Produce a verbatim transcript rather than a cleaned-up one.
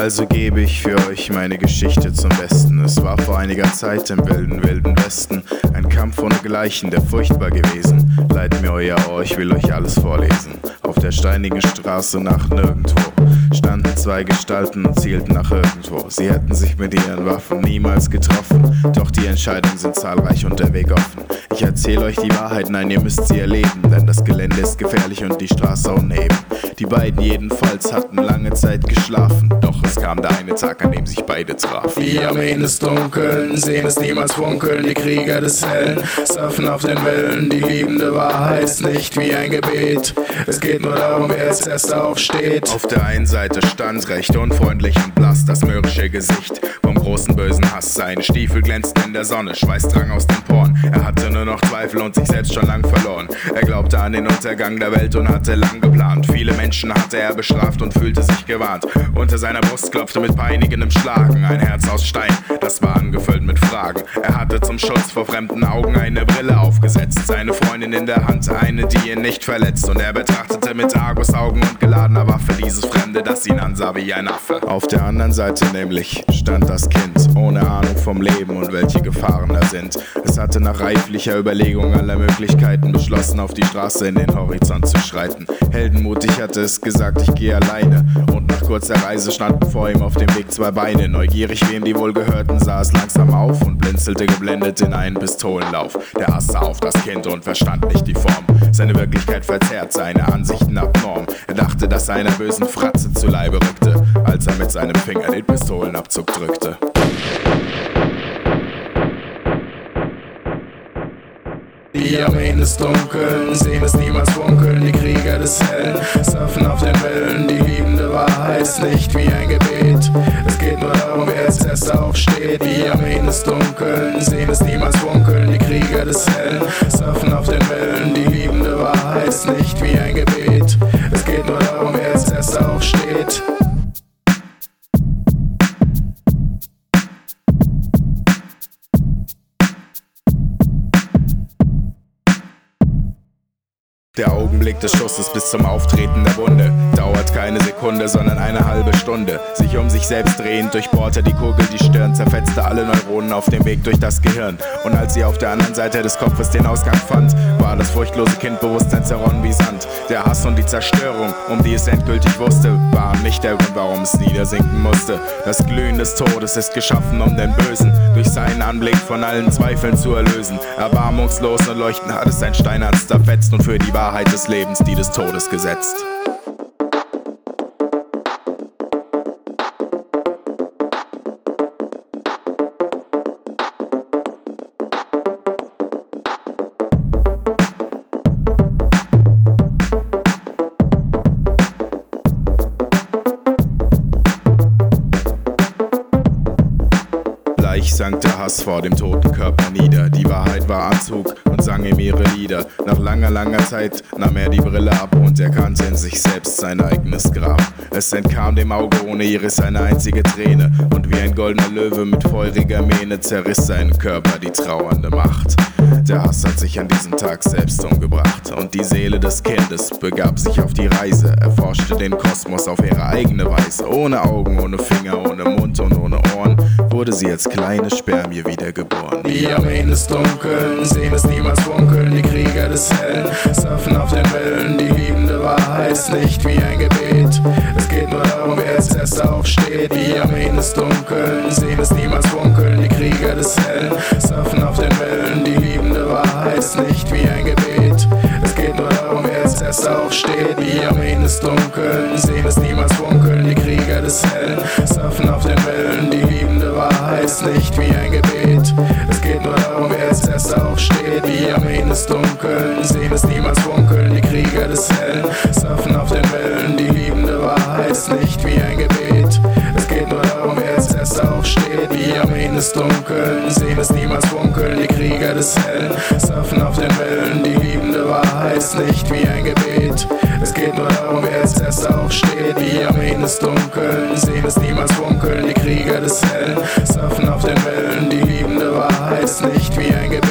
Also gebe ich für euch meine Geschichte zum Besten. Es war vor einiger Zeit im wilden, wilden Westen ein Kampf ohne Gleichen, der furchtbar gewesen. Leiht mir euer Ohr, ich will euch alles vorlesen. Auf der steinigen Straße nach nirgendwo standen zwei Gestalten und zielten nach irgendwo. Sie hätten sich mit ihren Waffen niemals getroffen, doch die Entscheidungen sind zahlreich und der Weg offen. Ich erzähle euch die Wahrheit, nein, ihr müsst sie erleben, denn das Gelände ist gefährlich und die Straße uneben. Die beiden jedenfalls hatten lange Zeit geschlafen, doch es kam der eine Tag, an dem sich beide trafen. Die Armeen des Dunkeln sehen es niemals funkeln, die Krieger des Hellen surfen auf den Wellen. Die liebende Wahrheit ist nicht wie ein Gebet, es geht nur darum, wer als erster aufsteht. Auf der einen Seite stand recht unfreundlich und blass das mürrische Gesicht vom großen bösen Hass. Seine Stiefel glänzten in der Sonne, Schweiß drang aus den Poren. Er hatte nur noch Zweifel und sich selbst schon lang verloren. Er glaubte an den Untergang der Welt und hatte lang geplant. Viele Menschen hatte er bestraft und fühlte sich gewarnt. Unter seiner Brust klopfte mit peinigendem Schlagen ein Herz aus Stein, das war angefüllt mit Fragen. Er hatte zum Schutz vor fremden Augen eine Brille aufgesetzt, seine Freundin in der Hand, eine, die ihn nicht verletzt. Und er betrachtete mit Argusaugen und geladener Waffe dieses Fremde, das ihn ansah wie ein Affe. Auf der anderen Seite nämlich stand das Kind, ohne Ahnung vom Leben und welche Gefahren da sind. Es hatte nach reiflicher Überlegung aller Möglichkeiten beschlossen, auf die Straße in den Horizont zu schreiten. Heldenmutig hatte es gesagt, ich gehe alleine. Und nach kurzer Reise standen vor ihm auf dem Weg zwei Beine. Neugierig, wem die wohl gehörten, sah es langsam auf und blinzelte geblendet in einen Pistolenlauf. Der Hass sah auf das Kind und verstand nicht die Form. Seine Wirklichkeit verzerrt, seine Ansichten abnorm. Er dachte, dass er einer bösen Fratze zu Leibe rückte, als er mit seinem Finger den Pistolenabzug drückte. Die Armeen des Dunkeln sehen es niemals funkeln, die Krieger des Hellen surfen auf den Wellen. Die liebende Wahrheit ist nicht wie ein Gebet, es geht nur darum, wer als erster aufsteht. Die Armeen des Dunkeln sehen es niemals funkeln, die Krieger des Hellen surfen auf den Wellen. Die liebende Wahrheit ist nicht wie ein Gebet, es geht nur darum, wer als erster aufsteht. Der Augenblick des Schusses bis zum Auftreten der Wunde dauert keine Sekunde, sondern eine halbe Stunde. Sich um sich selbst drehend durchbohrte die Kugel die Stirn, zerfetzte alle Neuronen auf dem Weg durch das Gehirn. Und als sie auf der anderen Seite des Kopfes den Ausgang fand, war das furchtlose Kind Bewusstsein zerronnen wie Sand. Der Hass und die Zerstörung, um die es endgültig wusste, waren nicht der Grund, warum es niedersinken musste. Das Glühen des Todes ist geschaffen, um den Bösen durch seinen Anblick von allen Zweifeln zu erlösen. Erbarmungslos und leuchtend hat es sein Steinherz zerfetzt und für die Wahrheit des Lebens die des Todes gesetzt. Gleich sank der Hass vor dem toten Körper nieder. Die Wahrheit war Anzug und sang ihm ihre Lieder. Nach langer, langer Zeit nahm er die Brille ab und erkannte in sich selbst sein eigenes Grab. Es entkam dem Auge ohne Iris eine einzige Träne, und wie ein goldener Löwe mit feuriger Mähne zerriss seinen Körper die trauernde Macht. Der Hass hat sich an diesem Tag selbst umgebracht, und die Seele des Kindes begab sich auf die Reise, erforschte den Kosmos auf ihre eigene Weise. Ohne Augen, ohne Finger, ohne Mund und ohne Ohren wurde sie als kleine Spermie wiedergeboren. Die Armeen des Dunkeln sehen es niemals funkeln, die Krieger des Hellen surfen auf den Wellen. Die liebende Wahrheit ist nicht wie ein Gebet, es geht nur darum, wer als erster aufsteht. Die Armeen des Dunkeln sehen es niemals funkeln, die Krieger des Hellen surfen auf den Wellen. Die liebende Wahrheit ist nicht wie ein Gebet, es geht nur darum, wer als erster aufsteht. Die Armeen des Dunkeln sehen es niemals funkeln, die Krieger des Hellen surfen auf den Wellen. Die liebende Wahrheit ist nicht wie ein Gebet, es geht nur darum, wer als erster aufsteht. Die Armeen des Dunkeln sehen es niemals funkeln, die Krieger des Hellen surfen auf den Wellen. Die liebende Wahrheit ist nicht wie ein Gebet, es geht nur darum, wer als erster aufsteht. Die Armeen des Dunkeln sehen es niemals funkeln, die Krieger des Hellen surfen auf den Wellen. Die liebende Wahrheit ist nicht wie ein Gebet, es geht nur darum, wer als erster aufsteht. Die Armeen des Dunkeln sehen es niemals funkeln, die Krieger des Hellen surfen auf den Wellen. Die liebende Wahrheit ist nicht wie ein Gebet,